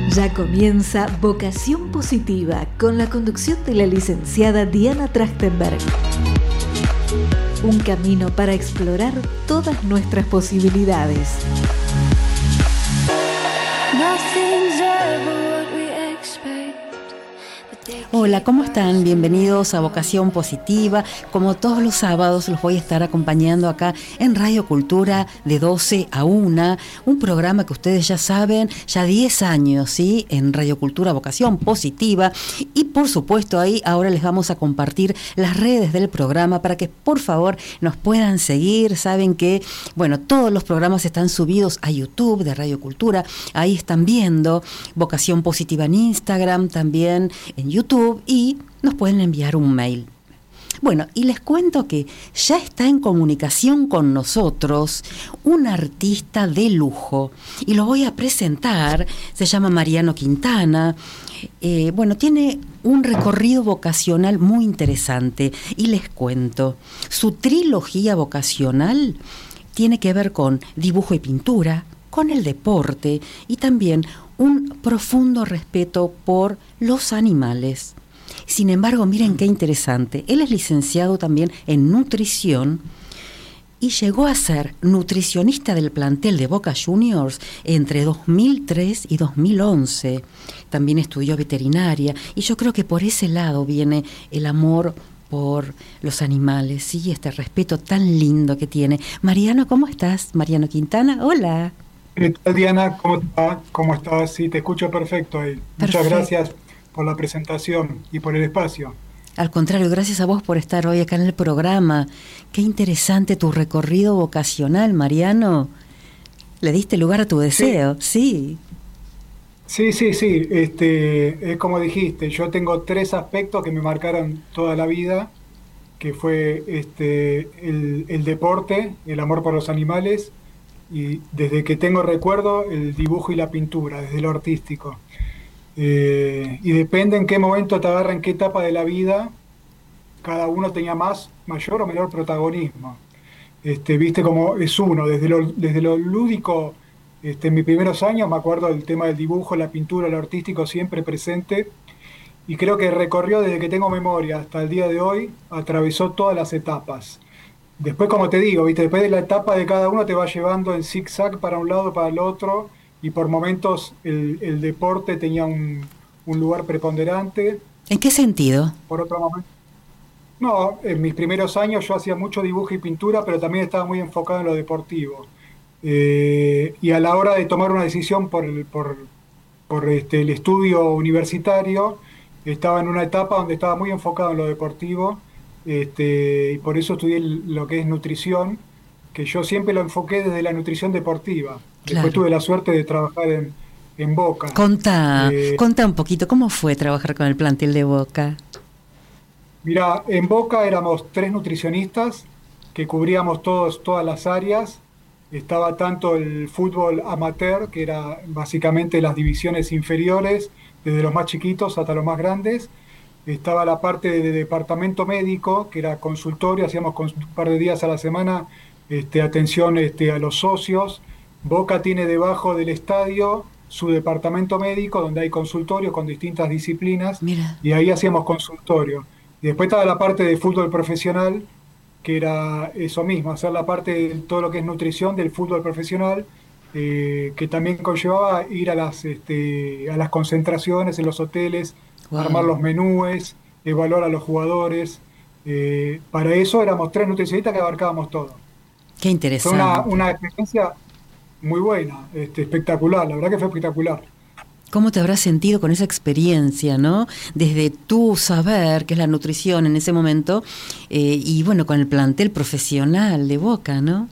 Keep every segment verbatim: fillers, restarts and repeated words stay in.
Ya comienza Vocación Positiva con la conducción de la licenciada Diana Trachtenberg. Un camino para explorar todas nuestras posibilidades. Hola, ¿cómo están? Bienvenidos a Vocación Positiva. Como todos los sábados los voy a estar acompañando acá en Radio Cultura de doce a una, un programa que ustedes ya saben, ya diez años, ¿sí? En Radio Cultura Vocación Positiva. Y por supuesto ahí ahora les vamos a compartir las redes del programa para que por favor nos puedan seguir. Saben que, bueno, todos los programas están subidos a YouTube de Radio Cultura. Ahí están viendo Vocación Positiva en Instagram, también en YouTube, y nos pueden enviar un mail. Bueno, y les cuento que ya está en comunicación con nosotros un artista de lujo, y lo voy a presentar. Se llama Mariano Quintana. Eh, bueno, tiene un recorrido vocacional muy interesante, y les cuento, su trilogía vocacional tiene que ver con dibujo y pintura, con el deporte y también un profundo respeto por los animales. Sin embargo, miren qué interesante, él es licenciado también en nutrición y llegó a ser nutricionista del plantel de Boca Juniors entre dos mil tres y dos mil once. También estudió veterinaria, y yo creo que por ese lado viene el amor por los animales, sí, este respeto tan lindo que tiene. Mariano, ¿cómo estás? Mariano Quintana, hola. ¿Qué tal, Diana? ¿Cómo estás? ¿Cómo estás? Sí, te escucho perfecto ahí. Perfecto. Muchas gracias por la presentación y por el espacio. Al contrario, gracias a vos por estar hoy acá en el programa. Qué interesante tu recorrido vocacional, Mariano. Le diste lugar a tu deseo, sí. Sí, sí, sí. Este, es como dijiste, yo tengo tres aspectos que me marcaron toda la vida, que fue este, el, el deporte, el amor por los animales, y desde que tengo recuerdo el dibujo y la pintura, desde lo artístico. Eh, y depende en qué momento te agarra, en qué etapa de la vida, cada uno tenía más, mayor o menor protagonismo. Este, viste como es uno, desde lo, desde lo lúdico, este, en mis primeros años me acuerdo del tema del dibujo, la pintura, lo artístico siempre presente, y creo que recorrió desde que tengo memoria hasta el día de hoy, atravesó todas las etapas. Después, como te digo, ¿viste? Después de la etapa de cada uno te va llevando en zigzag para un lado, para el otro, y por momentos el, el deporte tenía un, un lugar preponderante. ¿En qué sentido? Por otro momento. No, en mis primeros años yo hacía mucho dibujo y pintura, pero también estaba muy enfocado en lo deportivo. Eh, y a la hora de tomar una decisión por el, por, por este, el estudio universitario, estaba en una etapa donde estaba muy enfocado en lo deportivo. Este, y por eso estudié lo que es nutrición, que yo siempre lo enfoqué desde la nutrición deportiva. Claro. Después tuve la suerte de trabajar en, en Boca. Contá, eh, contá un poquito, ¿cómo fue trabajar con el plantel de Boca? Mirá, en Boca éramos tres nutricionistas que cubríamos todos, todas las áreas. Estaba tanto el fútbol amateur, que era básicamente las divisiones inferiores, desde los más chiquitos hasta los más grandes. Estaba la parte de departamento médico, que era consultorio, hacíamos un par de días a la semana este, atención este, a los socios. Boca tiene debajo del estadio su departamento médico, donde hay consultorios con distintas disciplinas. Mira. Y ahí hacíamos consultorio. Y después estaba la parte de fútbol profesional, que era eso mismo, hacer la parte de todo lo que es nutrición del fútbol profesional, eh, que también conllevaba ir a las, este, a las concentraciones en los hoteles, wow. Armar los menúes, evaluar a los jugadores. Eh, para eso éramos tres nutricionistas que abarcábamos todo. Qué interesante. Fue una, una experiencia muy buena, este, espectacular, la verdad que fue espectacular. ¿Cómo te habrás sentido con esa experiencia, no? Desde tu saber, que es la nutrición en ese momento, eh, y bueno, con el plantel profesional de Boca, ¿no?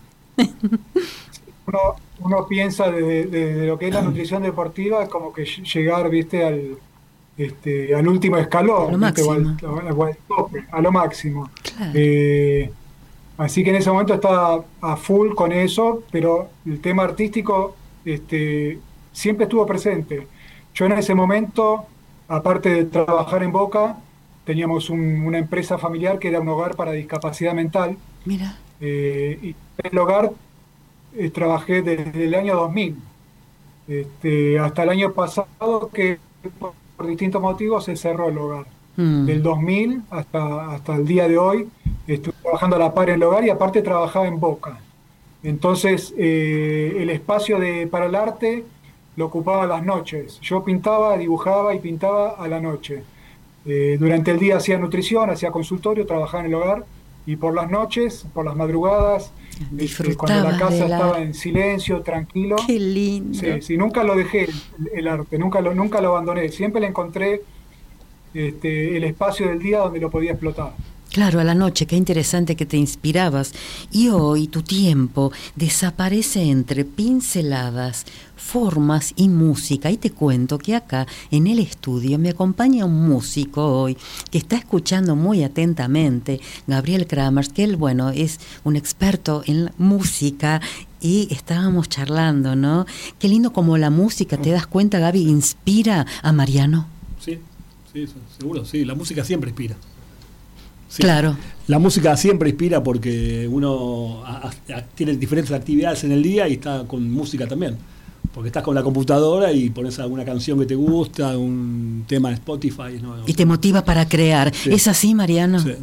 uno, uno piensa desde, desde lo que es la nutrición deportiva, es como que llegar, viste, al... Este, al último escalón, a lo máximo, al, al, al tope, a lo máximo. Claro. Eh, así que en ese momento estaba a full con eso, pero el tema artístico este, siempre estuvo presente. Yo en ese momento, aparte de trabajar en Boca, teníamos un, una empresa familiar que era un hogar para discapacidad mental. Mira. Eh, y en el hogar eh, trabajé desde el año dos mil. Este, hasta el año pasado que por, por distintos motivos se cerró el hogar. Mm. Del dos mil hasta, hasta el día de hoy estuve trabajando a la par en el hogar y aparte trabajaba en Boca. Entonces eh, el espacio de, para el arte lo ocupaba las noches. Yo pintaba, dibujaba y pintaba a la noche. Eh, durante el día hacía nutrición, hacía consultorio, trabajaba en el hogar y por las noches, por las madrugadas, este, cuando la casa estaba en silencio, tranquilo. Qué lindo. Sí, sí, nunca lo dejé el, el arte, nunca lo, nunca lo abandoné. Siempre le encontré este, el espacio del día donde lo podía explotar. Claro, a la noche, qué interesante que te inspirabas. Y hoy tu tiempo desaparece entre pinceladas, formas y música. Y te cuento que acá en el estudio me acompaña un músico hoy que está escuchando muy atentamente, Gabriel Kramers, que él, bueno, es un experto en música. Y estábamos charlando, ¿no? Qué lindo como la música, ¿te das cuenta, Gaby, inspira a Mariano? Sí, sí, seguro, sí, la música siempre inspira. Sí. Claro. La música siempre inspira porque uno a, a, tiene diferentes actividades en el día y está con música también. Porque estás con la computadora y pones alguna canción que te gusta, un tema de Spotify. ¿no? Y te motiva para crear. Sí. ¿Es así, Mariano? Sí.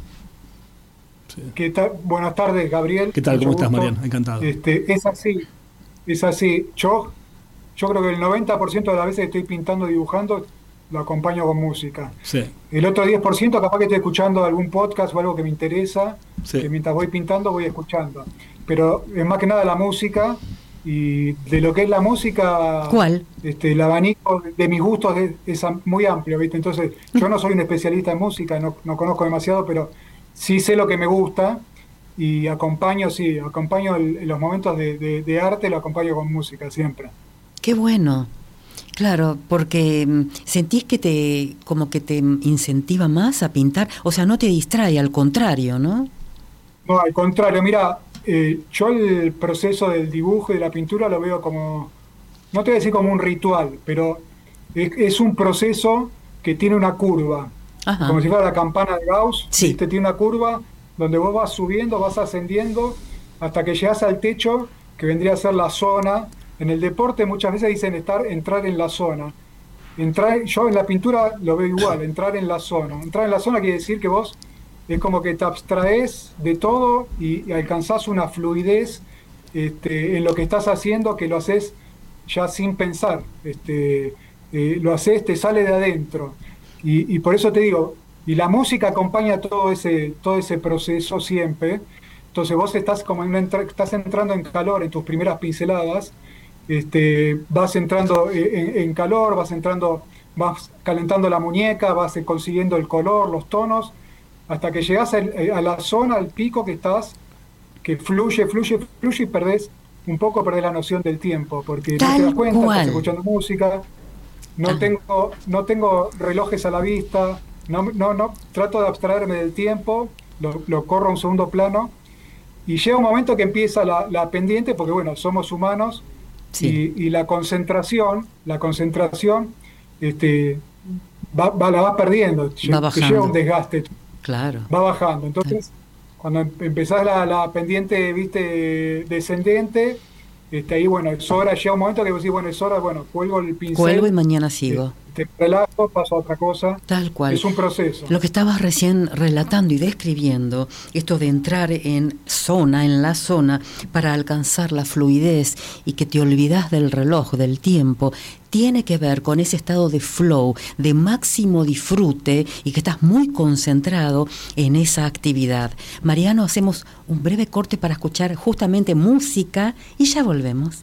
Sí. ¿Qué tal? Buenas tardes, Gabriel. ¿Qué tal? ¿Cómo estás, Mariano? Encantado. Este, es así, es así. Yo, yo creo que el noventa por ciento de las veces que estoy pintando, dibujando, lo acompaño con música. Sí. El otro diez por ciento capaz que estoy escuchando algún podcast o algo que me interesa, sí. que mientras voy pintando voy escuchando. Pero es más que nada la música, y de lo que es la música... ¿Cuál? Este, el abanico de mis gustos es, es muy amplio, ¿viste? Entonces, yo no soy un especialista en música, no, no conozco demasiado, pero sí sé lo que me gusta y acompaño, sí, acompaño el, los momentos de, de, de arte, lo acompaño con música siempre. ¡Qué bueno! Claro, porque sentís que te como que te incentiva más a pintar, o sea, no te distrae, al contrario, ¿no? No, al contrario, mira, eh, yo el proceso del dibujo y de la pintura lo veo como, no te voy a decir como un ritual, pero es, es un proceso que tiene una curva, Ajá. como si fuera la campana de Gauss, sí. ¿viste? Tiene una curva donde vos vas subiendo, vas ascendiendo, hasta que llegas al techo, que vendría a ser la zona. En el deporte muchas veces dicen estar, entrar en la zona. Entrar, yo en la pintura lo veo igual, entrar en la zona. Entrar en la zona quiere decir que vos es como que te abstraes de todo y, y alcanzás una fluidez este, en lo que estás haciendo, que lo haces ya sin pensar. Este, eh, lo haces, te sale de adentro. Y, y por eso te digo, y la música acompaña todo ese, todo ese proceso siempre. Entonces vos estás como en una entra, estás entrando en calor en tus primeras pinceladas. Este, vas entrando en, en calor, vas entrando, vas calentando la muñeca, vas consiguiendo el color, los tonos, hasta que llegas a, a la zona, al pico que estás, que fluye, fluye, fluye y perdés, un poco perdés la noción del tiempo, porque Tal no te das cuenta, cual. estás escuchando música, no ah. tengo, no tengo relojes a la vista, no, no, no, trato de abstraerme del tiempo, lo, lo corro a un segundo plano, y llega un momento que empieza la, la pendiente, porque bueno, somos humanos. Sí. Y, y la concentración, la concentración, este, va, va, la vas perdiendo, va bajando. Te lleva un desgaste, claro. va bajando. Entonces, claro. cuando empezás la, la pendiente, viste, descendente, este, ahí bueno, es hora, llega un momento que vos decís, bueno, es hora, bueno, cuelgo el pincel. Cuelgo y mañana sigo. Te relajo, paso a otra cosa. Tal cual. Es un proceso. Lo que estabas recién relatando y describiendo, esto de entrar en zona, en la zona, para alcanzar la fluidez y que te olvidas del reloj, del tiempo, tiene que ver con ese estado de flow, de máximo disfrute y que estás muy concentrado en esa actividad. Mariano, hacemos un breve corte para escuchar justamente música y ya volvemos.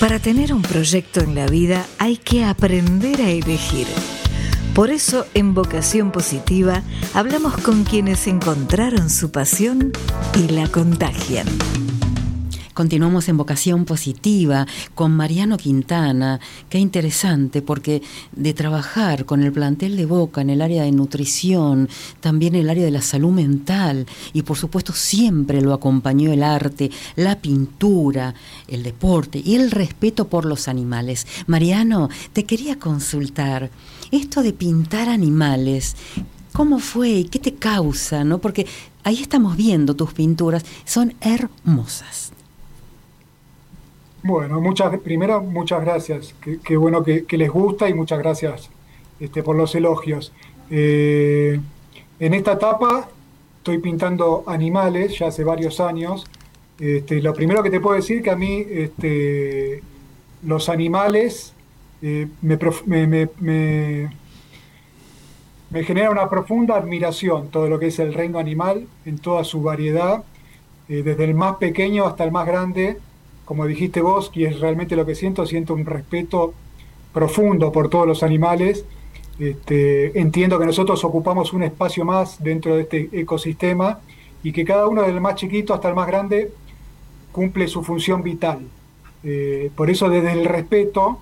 Para tener un proyecto en la vida hay que aprender a elegir. Por eso, en Vocación Positiva, hablamos con quienes encontraron su pasión y la contagian. Continuamos en Vocación Positiva con Mariano Quintana. Qué interesante, porque de trabajar con el plantel de Boca en el área de nutrición, también el área de la salud mental, y por supuesto siempre lo acompañó el arte, la pintura, el deporte y el respeto por los animales. Mariano, te quería consultar, esto de pintar animales, ¿cómo fue y qué te causa, no? Porque ahí estamos viendo tus pinturas, son hermosas. Bueno, muchas, primero muchas gracias, qué, qué bueno que, que les gusta y muchas gracias este, por los elogios. Eh, en esta etapa estoy pintando animales ya hace varios años. Este, lo primero que te puedo decir que a mí este, los animales eh, me, me, me, me, me genera una profunda admiración, todo lo que es el reino animal en toda su variedad, eh, desde el más pequeño hasta el más grande. Como dijiste vos, y es realmente lo que siento, siento un respeto profundo por todos los animales. Este, entiendo que nosotros ocupamos un espacio más dentro de este ecosistema y que cada uno, desde el más chiquito hasta el más grande, cumple su función vital. Eh, por eso, desde el respeto,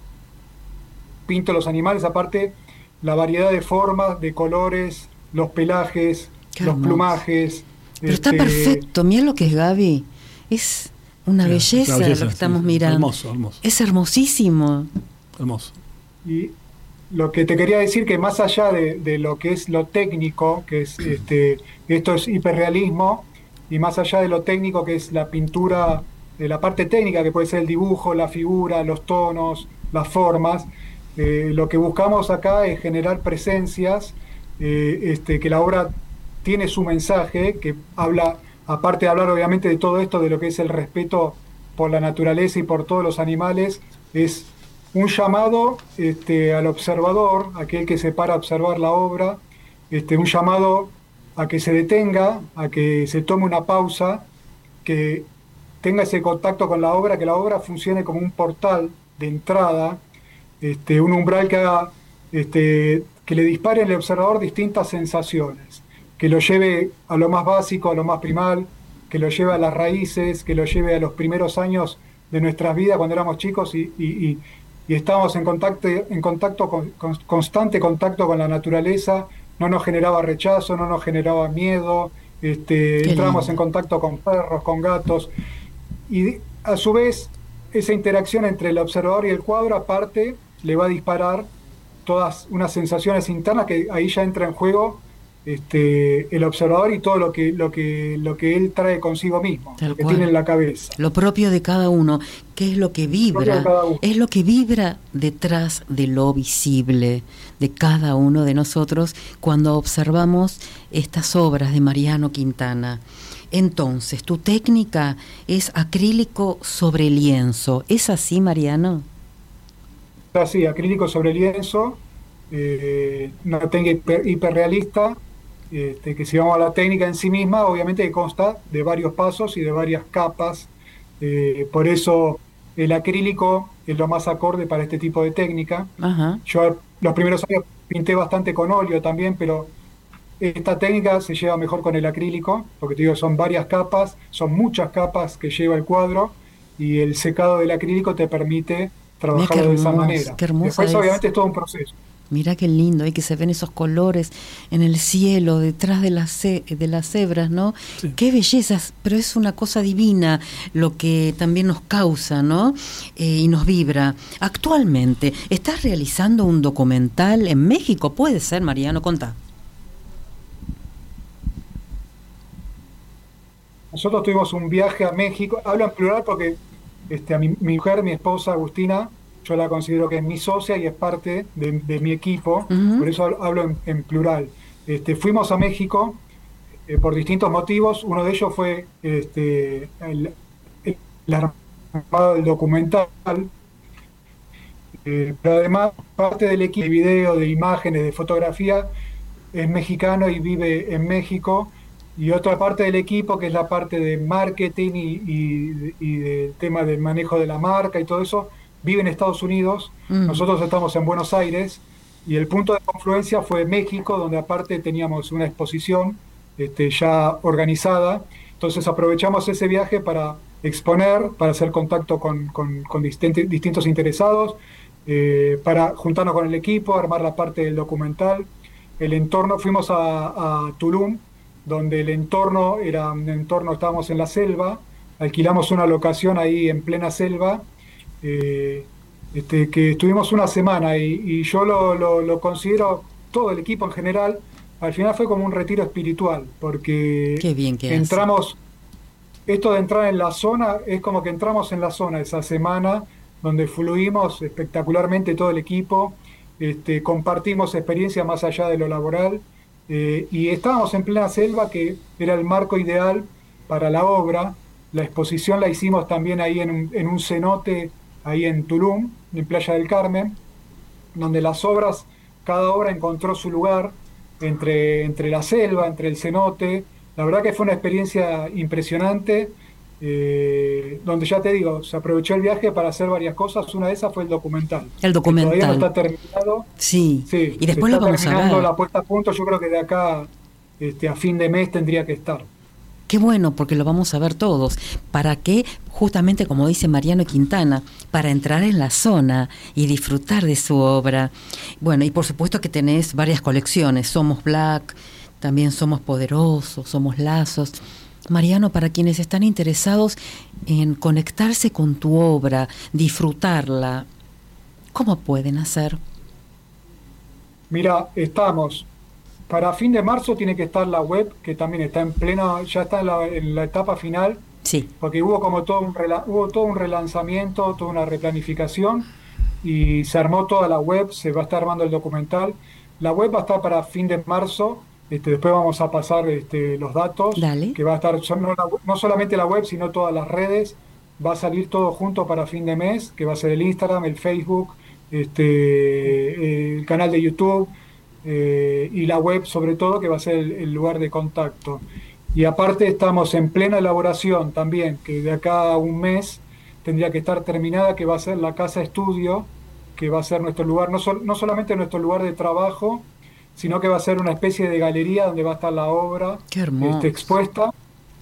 pinto los animales, aparte la variedad de formas, de colores, los pelajes, Qué los hermoso. Plumajes. Pero este, está perfecto, mira lo que es Gaby, es una Sí, belleza, una belleza, lo que estamos sí, mirando. hermoso, hermoso. Es hermosísimo. Hermoso. Y lo que te quería decir, que más allá de, de lo que es lo técnico, que es este, esto es hiperrealismo, y más allá de lo técnico, que es la pintura, de la parte técnica, que puede ser el dibujo, la figura, los tonos, las formas, eh, lo que buscamos acá es generar presencias, eh, este, que la obra tiene su mensaje, que habla, aparte de hablar obviamente de todo esto, de lo que es el respeto por la naturaleza y por todos los animales, es un llamado este, al observador, aquel que se para a observar la obra, este, un llamado a que se detenga, a que se tome una pausa, que tenga ese contacto con la obra, que la obra funcione como un portal de entrada, este, un umbral que haga, este, que le dispare al observador distintas sensaciones, que lo lleve a lo más básico, a lo más primal, que lo lleve a las raíces, que lo lleve a los primeros años de nuestras vidas cuando éramos chicos y, y, y, y estábamos en contacto, en contacto con, con, constante contacto con la naturaleza, no nos generaba rechazo, no nos generaba miedo, este, entrábamos en contacto con perros, con gatos, y a su vez esa interacción entre el observador y el cuadro aparte le va a disparar todas unas sensaciones internas que ahí ya entra en juego Este, el observador y todo lo que, lo que, lo que él trae consigo mismo, Tal lo que cual. tiene en la cabeza. Lo propio de cada uno, que es lo que vibra, de cada uno. es lo que vibra detrás de lo visible de cada uno de nosotros cuando observamos estas obras de Mariano Quintana. Entonces, tu técnica es acrílico sobre lienzo, ¿es así, Mariano? Así, acrílico sobre lienzo, eh, una técnica hiper, hiperrealista, este, que si vamos a la técnica en sí misma, obviamente que consta de varios pasos y de varias capas, eh, por eso el acrílico es lo más acorde para este tipo de técnica. Ajá. Yo los primeros años pinté bastante con óleo también, pero esta técnica se lleva mejor con el acrílico, porque te digo, son varias capas, son muchas capas que lleva el cuadro, y el secado del acrílico te permite trabajarlo de esa manera. Qué hermosa Después, es. obviamente, es todo un proceso. Mirá qué lindo, y que se ven esos colores en el cielo, detrás de las, ce- de las cebras, ¿no? Sí. Qué bellezas, pero es una cosa divina lo que también nos causa, ¿no? Eh, y nos vibra. Actualmente, ¿estás realizando un documental en México? ¿Puede ser, Mariano? Contá. Nosotros tuvimos un viaje a México, hablo en plural porque este, a mi, mi mujer, mi esposa Agustina, yo la considero que es mi socia y es parte de, de mi equipo, Ujú. por eso hablo en, en plural. Este, fuimos a México eh, por distintos motivos, uno de ellos fue este, el, el, la armada del documental, eh, pero además parte del equipo de video, de imágenes, de fotografía, es mexicano y vive en México, y otra parte del equipo, que es la parte de marketing y, y, y del tema del manejo de la marca y todo eso, vive en Estados Unidos, mm. nosotros estamos en Buenos Aires, y el punto de confluencia fue México, donde aparte teníamos una exposición este, ya organizada. Entonces aprovechamos ese viaje para exponer, para hacer contacto con, con, con distintos, distintos interesados, eh, para juntarnos con el equipo, armar la parte del documental. El entorno, fuimos a, a Tulum, donde el entorno era un entorno, estábamos en la selva, alquilamos una locación ahí en plena selva, eh, este, que estuvimos una semana y, y yo lo, lo, lo considero, todo el equipo en general, al final fue como un retiro espiritual, porque Qué bien que entramos, hace. Esto de entrar en la zona, es como que entramos en la zona esa semana, donde fluimos espectacularmente todo el equipo, este, compartimos experiencias más allá de lo laboral, eh, y estábamos en plena selva, que era el marco ideal para la obra. La exposición la hicimos también ahí en un, en un cenote, ahí en Tulum, en Playa del Carmen, donde las obras, cada obra encontró su lugar entre, entre la selva, entre el cenote. La verdad que fue una experiencia impresionante, eh, donde ya te digo, se aprovechó el viaje para hacer varias cosas. Una de esas fue el documental. El documental. Todavía no está terminado. Sí, sí y después lo vamos a ver. La puesta a punto, yo creo que de acá este, a fin de mes tendría que estar. Qué bueno, porque lo vamos a ver todos. ¿Para qué? Justamente como dice Mariano Quintana, para entrar en la zona y disfrutar de su obra. Bueno, y por supuesto que tenés varias colecciones. Somos Black, también Somos Poderosos, Somos Lazos. Mariano, para quienes están interesados en conectarse con tu obra, disfrutarla, ¿cómo pueden hacer? Mira, estamos... Para fin de marzo tiene que estar la web, que también está en pleno, ya está en la, en la etapa final, sí. Porque hubo como todo un rela, hubo todo un relanzamiento, toda una replanificación, y se armó toda la web, se va a estar armando el documental. La web va a estar para fin de marzo, este, después vamos a pasar este, los datos, Dale. Que va a estar no, no solamente la web, sino todas las redes, va a salir todo junto para fin de mes, que va a ser el Instagram, el Facebook, este, el canal de YouTube, Eh, y la web sobre todo, que va a ser el, el lugar de contacto. Y aparte estamos en plena elaboración también, que de acá a un mes tendría que estar terminada, que va a ser la casa estudio, que va a ser nuestro lugar, no, sol, no solamente nuestro lugar de trabajo, sino que va a ser una especie de galería donde va a estar la obra. Qué hermoso. Este, expuesta.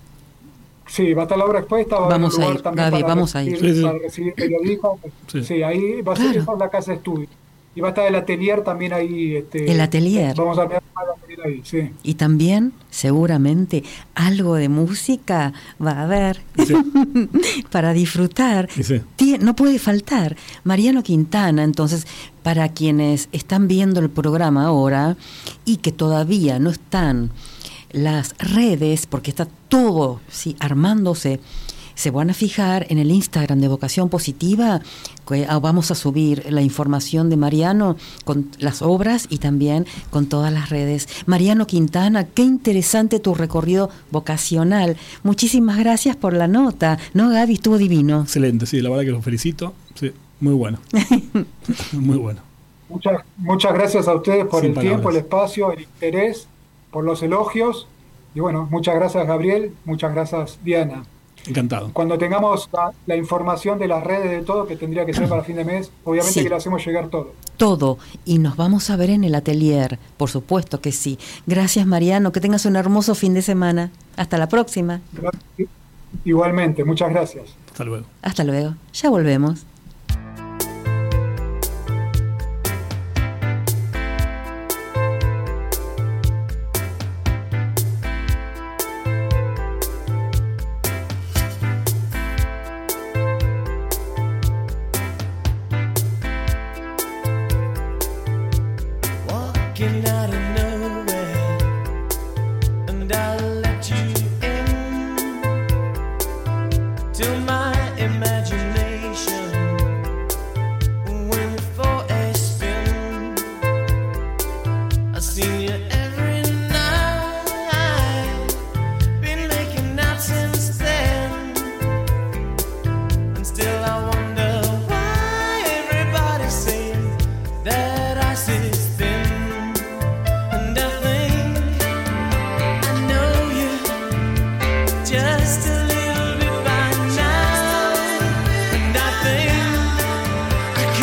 Sí, va a estar la obra expuesta, va vamos a haber un lugar a ir, también Gaby, para, vamos recibir, a ir. para recibir periodistas. Sí. sí, ahí va a ser, claro. La casa estudio. Y va a estar el atelier también ahí. Este, el atelier. Vamos a ver el atelier ahí, sí. Y también, seguramente, algo de música va a haber sí. para disfrutar. Sí. No puede faltar. Mariano Quintana, entonces, para quienes están viendo el programa ahora y que todavía no están las redes, porque está todo sí, armándose, se van a fijar en el Instagram de Vocación Positiva, que vamos a subir la información de Mariano con las obras y también con todas las redes. Mariano Quintana, qué interesante tu recorrido vocacional. Muchísimas gracias por la nota. ¿No, Gaby? Estuvo divino. Excelente, sí, la verdad que los felicito. Sí, muy bueno. Muy bueno. Muchas, muchas gracias a ustedes por Sin el palabras. tiempo, el espacio, el interés, por los elogios. Y bueno, muchas gracias, Gabriel. Muchas gracias, Diana. Encantado. Cuando tengamos la, la información de las redes de todo, que tendría que ser para fin de mes, obviamente sí. que le hacemos llegar todo. Todo. Y nos vamos a ver en el atelier, por supuesto que sí. Gracias, Mariano. Que tengas un hermoso fin de semana. Hasta la próxima. Igualmente, muchas gracias. Hasta luego. Hasta luego. Ya volvemos.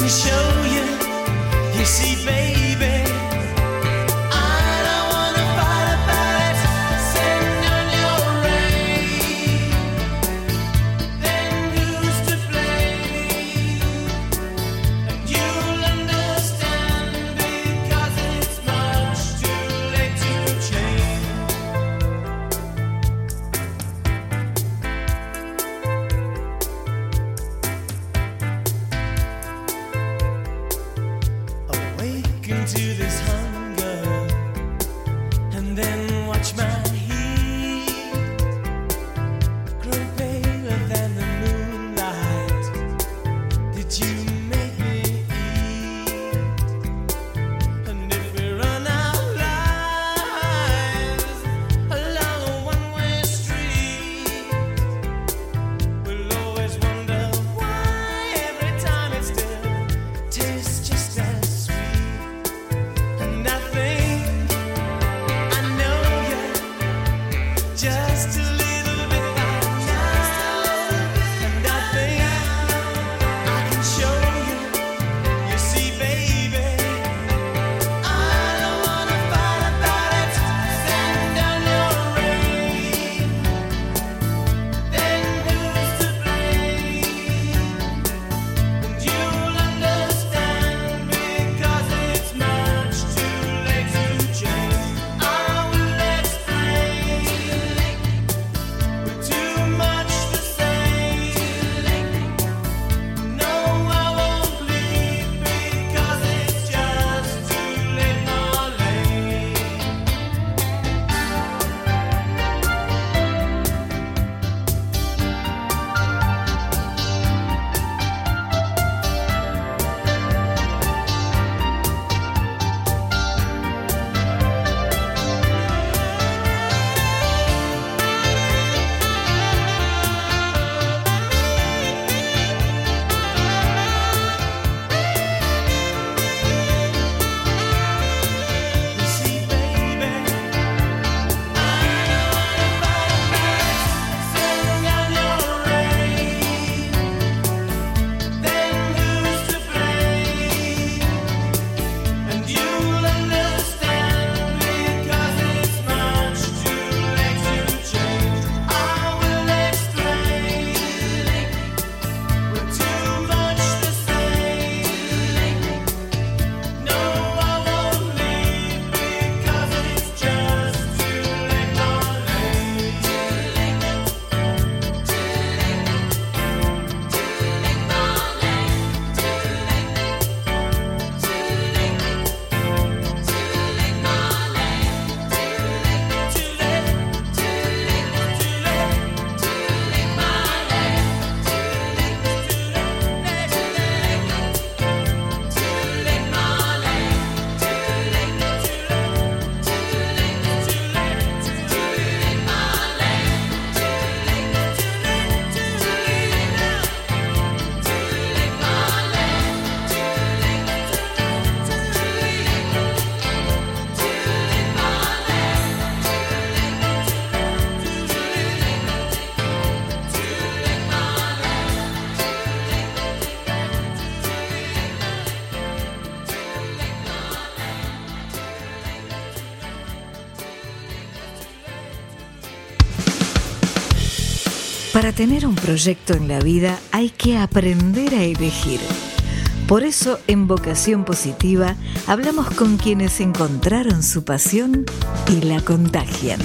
Para tener un proyecto en la vida hay que aprender a elegir. Por eso, en Vocación Positiva, hablamos con quienes encontraron su pasión y la contagian.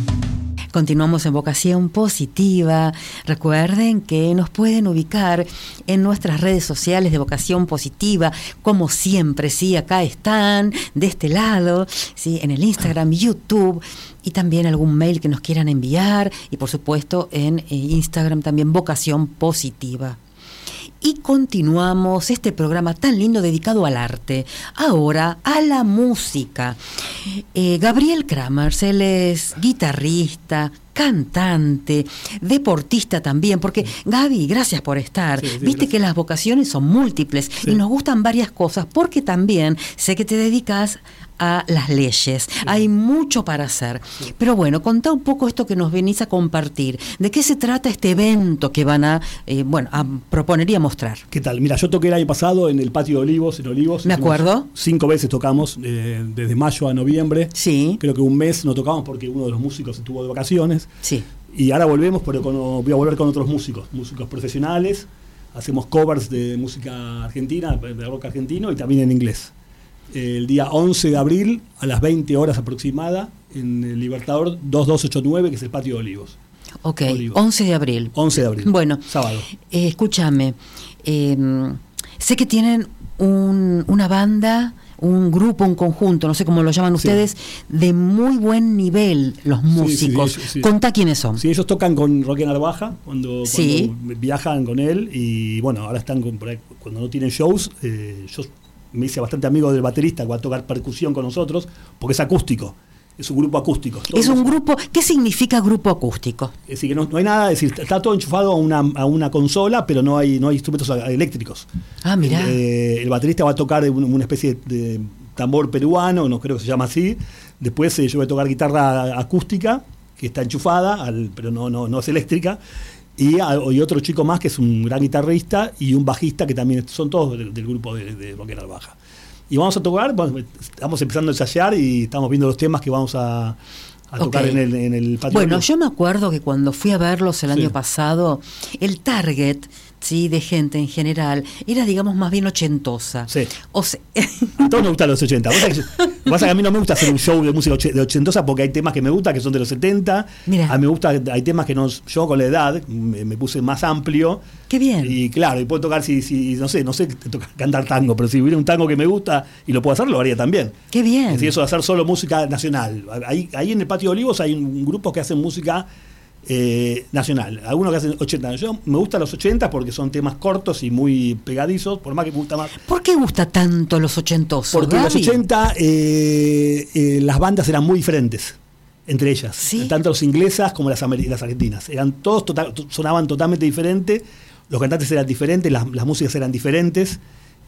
Continuamos en Vocación Positiva. Recuerden que nos pueden ubicar en nuestras redes sociales de Vocación Positiva, como siempre, sí, acá están, de este lado, sí, en el Instagram, YouTube, y también algún mail que nos quieran enviar, y por supuesto en Instagram también Vocación Positiva. Y continuamos este programa tan lindo dedicado al arte, ahora a la música. Eh, Gabriel Kramers, él es guitarrista, cantante, deportista también, porque Gaby, gracias por estar. Sí, sí, Viste gracias. que las vocaciones son múltiples Sí. y nos gustan varias cosas, porque también sé que te dedicas a las leyes. Sí. Hay mucho para hacer. Sí. Pero bueno, contá un poco esto que nos venís a compartir. ¿De qué se trata este evento que van a, eh, bueno, a proponer y a mostrar? ¿Qué tal? Mira, yo toqué el año pasado en el patio de Olivos, en Olivos. Me acuerdo. Cinco veces tocamos, eh, desde mayo a noviembre. Sí. Creo que un mes no tocamos porque uno de los músicos estuvo de vacaciones. Sí. Y ahora volvemos, pero con, voy a volver con otros músicos, músicos profesionales. Hacemos covers de música argentina, de rock argentino y también en inglés. El día once de abril a las veinte horas aproximada en el Libertador dos dos ocho nueve, que es el patio de Olivos. Ok, Olivos. once de abril. once de abril. Bueno, sábado. Eh, escúchame, eh, sé que tienen un, una banda, un grupo, un conjunto, no sé cómo lo llaman ustedes, sí. de muy buen nivel, los músicos. Sí, sí, sí, Contá quiénes son. Sí, ellos tocan con Roque Narvaja cuando, sí. cuando viajan con él y bueno, ahora están con, por ahí, cuando no tienen shows, eh, yo me hice bastante amigo del baterista que va a tocar percusión con nosotros, porque es acústico, es un grupo acústico. Es un grupo, ¿qué significa grupo acústico? Es decir, que no, no hay nada, es decir, está todo enchufado a una, a una consola, pero no hay, no hay instrumentos eléctricos. Ah, mirá. El, eh, el baterista va a tocar una, una especie de tambor peruano, no creo que se llama así. Después eh, yo voy a tocar guitarra acústica, que está enchufada, al, pero no, no, no es eléctrica. Y, y otro chico más que es un gran guitarrista y un bajista que también son todos del, del grupo de, de Roque Narvaja. Y vamos a tocar, bueno, estamos empezando a ensayar y estamos viendo los temas que vamos a, a tocar okay. en, el, en el patio. Bueno, yo me acuerdo que cuando fui a verlos el sí. año pasado, el target, sí, de gente en general era, digamos, más bien ochentosa. Sí. O sea, a todos nos gustan los ochenta. Pasa que, pasa que a mí no me gusta hacer un show de música de ochentosa porque hay temas que me gustan que son de los setenta. Mirá. A mí me gusta, hay temas que no, yo con la edad me, me puse más amplio. Qué bien. Y claro, y puedo tocar si, si no sé, no sé tocar, cantar tango, pero si hubiera un tango que me gusta y lo puedo hacer, lo haría también. Qué bien. Es decir, eso de hacer solo música nacional. Ahí, ahí en el Patio de Olivos hay un grupo que hacen música Eh, nacional, algunos que hacen ochenta. Yo me gustan los ochenta porque son temas cortos y muy pegadizos, por más que me gusta más. ¿Por qué gusta tanto los ochentosos? Porque en Gaby? los ochenta eh, eh, las bandas eran muy diferentes entre ellas, ¿sí? Tanto las inglesas como las, las argentinas. Eran todos total, sonaban totalmente diferentes, los cantantes eran diferentes, las, las músicas eran diferentes.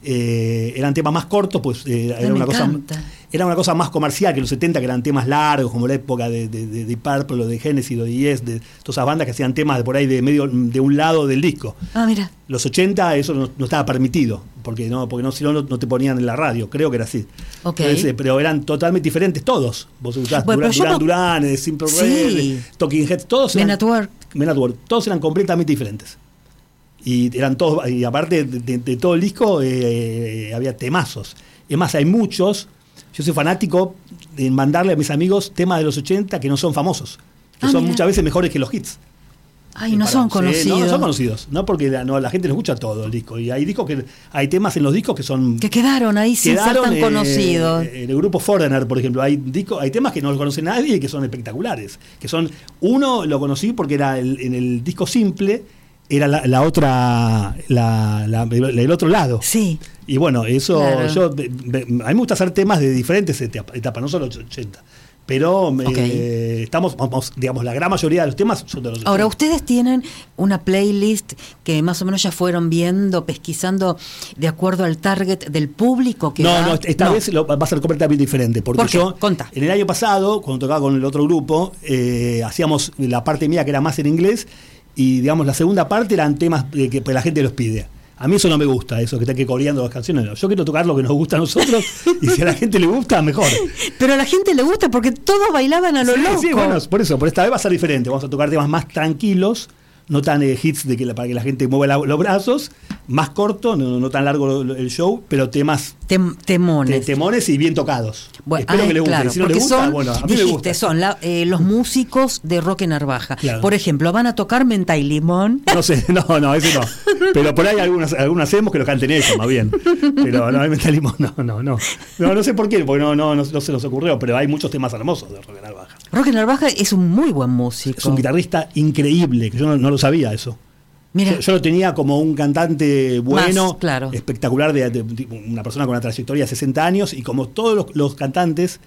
Eh, eran temas más cortos, pues eh, era, una cosa, era una cosa más comercial que los setenta, que eran temas largos, como la época de, de, de, de Purple, o de Genesis, o de Yes, de todas esas bandas que hacían temas de por ahí de medio de un lado del disco. Ah, mira. Los ochenta eso no, no estaba permitido, porque no, porque no, si no, no te ponían en la radio, creo que era así. Okay. Entonces, pero eran totalmente diferentes todos. Vos escuchás bueno, Duran, Duran, no... Duran, eh, Simple sí. Red, Talking Heads, todos eran, Men at Work. Men at Work, todos eran completamente diferentes. Y eran todos, y aparte de, de, de todo el disco eh, había temazos. Es más, hay muchos. Yo soy fanático de mandarle a mis amigos temas de los ochenta que no son famosos, que ah, son mira. muchas veces mejores que los hits. Ay, no son conocidos. No, no son conocidos, no, porque la, no, la gente no escucha todo el disco. Y hay discos que hay temas en los discos que son que quedaron ahí sin quedaron, ser tan eh, conocidos. En el grupo Foreigner, por ejemplo, hay discos, hay temas que no los conoce nadie y que son espectaculares. Que son uno lo conocí porque era el, en el disco simple. Era la, la otra, la, la, el otro lado. Sí. Y bueno, eso, claro. yo, me, me, a mí me gusta hacer temas de diferentes etapas, no solo ochenta. Pero okay. eh, estamos, vamos, digamos, la gran mayoría de los temas son de los ochenta. Ahora, ustedes tienen una playlist que más o menos ya fueron viendo, pesquisando de acuerdo al target del público que No, va... no, esta no. vez lo, va a ser completamente diferente. Porque ¿Por qué? yo, Conta. En el año pasado, cuando tocaba con el otro grupo, eh, hacíamos la parte mía que era más en inglés. Y digamos, la segunda parte eran temas que, que la gente los pide. A mí eso no me gusta, eso que está que coreando las canciones. No. Yo quiero tocar lo que nos gusta a nosotros y si a la gente le gusta, mejor. Pero a la gente le gusta porque todos bailaban a lo sí, loco. Sí, bueno, por eso, por esta vez va a ser diferente. Vamos a tocar temas más tranquilos, no tan eh, hits de que la, para que la gente mueva la, los brazos, más corto, no, no tan largo el show, pero temas Tem, temones. Te, temones y bien tocados. Bueno, Espero ay, que les guste. claro, Si no porque les gusta, son, bueno, a mí dijiste, me gusta. son la, eh, los músicos de Roque Narvaja. Claro. Por ejemplo, van a tocar Menta y Limón. No sé, no, no, ese no. Pero por ahí algunas, algunas hacemos que lo canten ellos, más bien. Pero no, Menta y Limón, no, no, no. No, no sé por qué, porque no, no, no, no se nos ocurrió, pero hay muchos temas hermosos de Roque Narvaja. Roque Narvaja es un muy buen músico. Es un guitarrista increíble, que yo no, no lo sabía eso. Mira. Yo, yo lo tenía como un cantante bueno, Más, claro. espectacular, de, de, de una persona con una trayectoria de sesenta años, y como todos los, los cantantes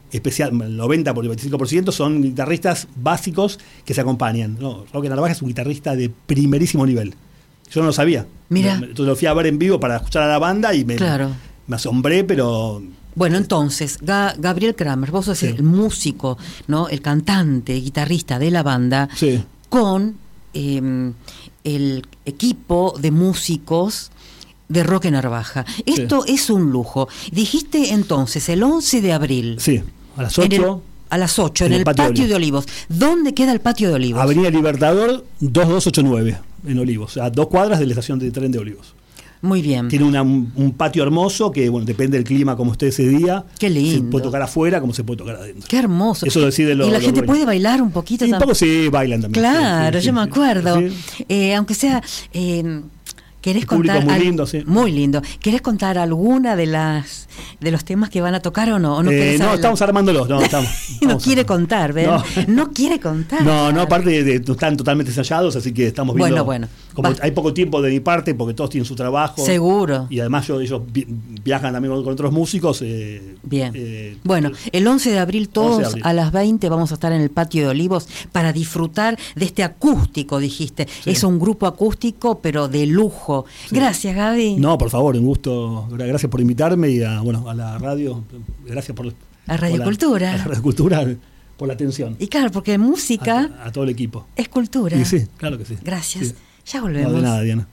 especial, el noventa por el veinticinco por ciento son guitarristas básicos que se acompañan. No, Roque Narvaja es un guitarrista de primerísimo nivel. Yo no lo sabía. Mira. Entonces lo fui a ver en vivo para escuchar a la banda y me, claro. me asombré, pero... Bueno, entonces, Ga- Gabriel Kramer, vos sos sí. el músico, ¿no? El cantante, guitarrista de la banda, sí. con eh, el equipo de músicos de Roque Narvaja. Esto sí. es un lujo. Dijiste entonces, el once de abril. Sí, a las ocho. A las ocho, en, en el, el patio, patio de, Olivos. de Olivos. ¿Dónde queda el patio de Olivos? Avenida Libertador dos dos ocho nueve, en Olivos, a dos cuadras de la estación de tren de Olivos. Muy bien. Tiene una, un, un patio hermoso que, bueno, depende del clima como esté ese día. Qué lindo. Se puede tocar afuera como se puede tocar adentro. Qué hermoso. Eso decide lo, ¿Y la lo gente dueño. puede bailar un poquito? Sí, un poco sí, bailan también. Claro, sí, sí, yo sí, me acuerdo. Sí. Eh, aunque sea... Eh, ¿Querés el público contar muy al... lindo, sí. Muy lindo. ¿Querés contar alguna de las de los temas que van a tocar o no? ¿O no, eh, no estamos armándolos. No, estamos, no estamos quiere contar, ¿verdad? No. no quiere contar. No, no, aparte de, de, están totalmente ensayados, así que estamos viendo. Bueno, bueno. Como hay poco tiempo de mi parte, porque todos tienen su trabajo. Seguro. Y además yo, ellos vi, viajan también con, con otros músicos. Eh, Bien. Eh, bueno, el once de abril, todos de abril. a las veinte vamos a estar en el patio de Olivos para disfrutar de este acústico, dijiste. Sí. Es un grupo acústico, pero de lujo. Sí. Gracias, Gaby. No, por favor, un gusto. Gracias por invitarme y a, bueno, a la radio. Gracias por... A Radio por Cultura. La, a la Radio Cultura por la atención. Y claro, porque música... A, a todo el equipo. Es cultura. Y sí, claro que sí. Gracias. Sí. Ya volvemos. No, de nada, Diana.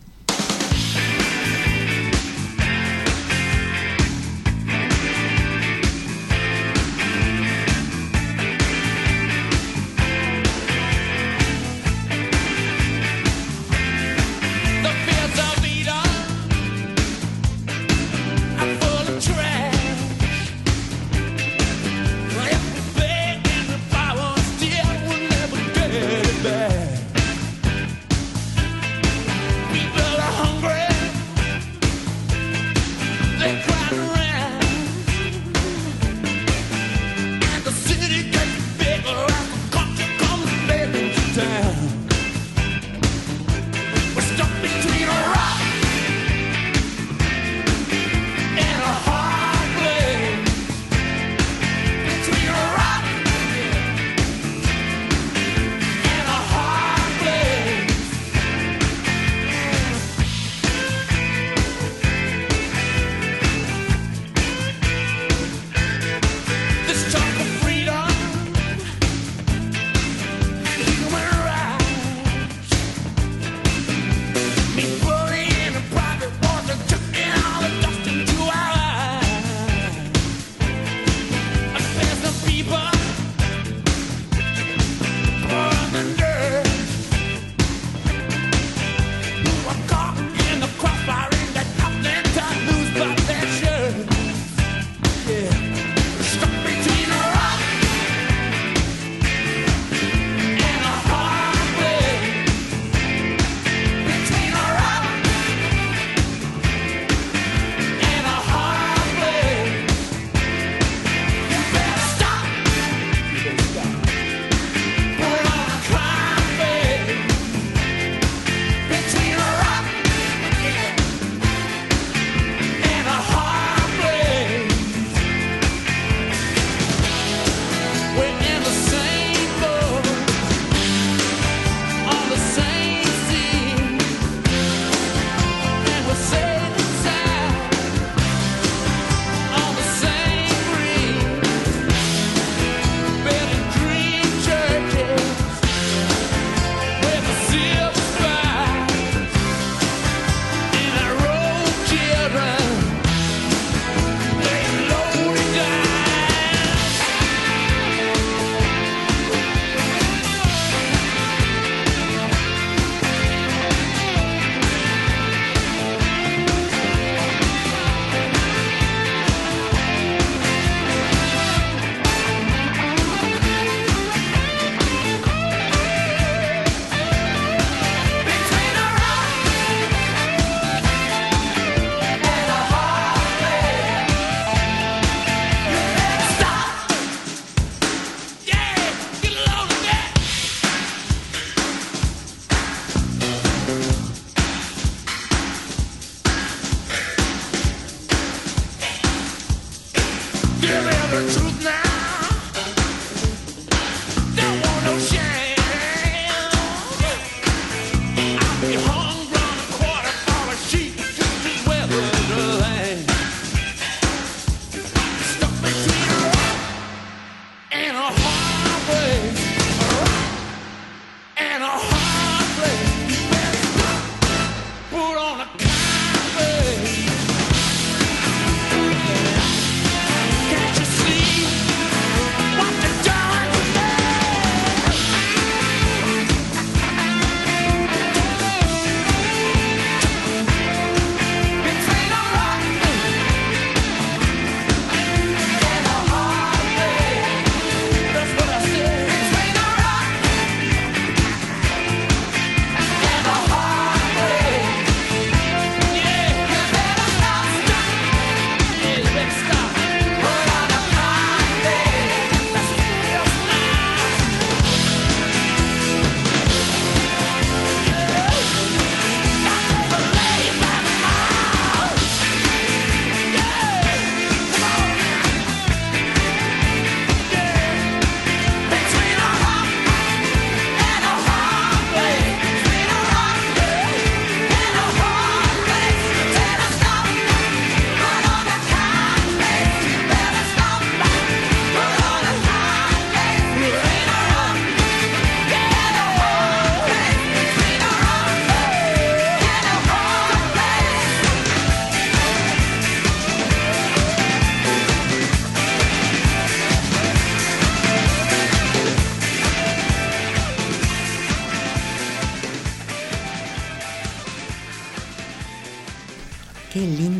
Give me the truth now.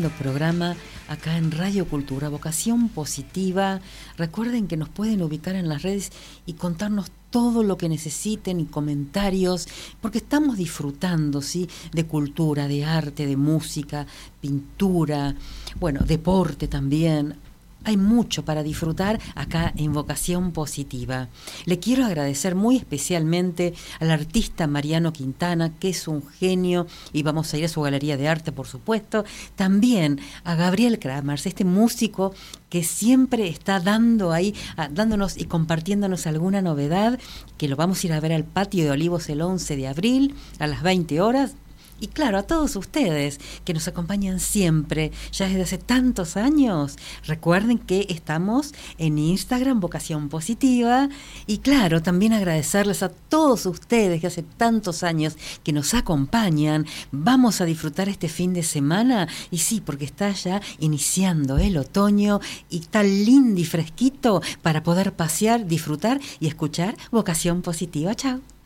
lindo programa acá en Radio Cultura, Vocación Positiva. Recuerden que nos pueden ubicar en las redes y contarnos todo lo que necesiten y comentarios, porque estamos disfrutando, ¿sí?, de cultura, de arte, de música, pintura, bueno, deporte también. Hay mucho para disfrutar acá en Vocación Positiva. Le quiero agradecer muy especialmente al artista Mariano Quintana, que es un genio, y vamos a ir a su galería de arte, por supuesto. También a Gabriel Kramers, este músico que siempre está dando ahí, dándonos y compartiéndonos alguna novedad, que lo vamos a ir a ver al Patio de Olivos el once de abril a las veinte horas. Y claro, a todos ustedes que nos acompañan siempre, ya desde hace tantos años, recuerden que estamos en Instagram, Vocación Positiva, y claro, también agradecerles a todos ustedes que hace tantos años que nos acompañan. Vamos a disfrutar este fin de semana, y sí, porque está ya iniciando el otoño, y está lindo y fresquito para poder pasear, disfrutar y escuchar Vocación Positiva. Chao.